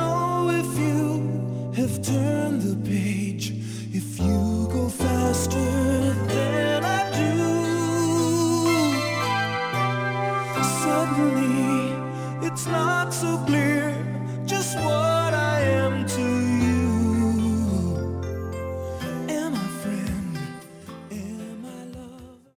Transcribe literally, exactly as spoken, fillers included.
know if you have turned the page, if you go faster than I do. Suddenly, it's not so clear just what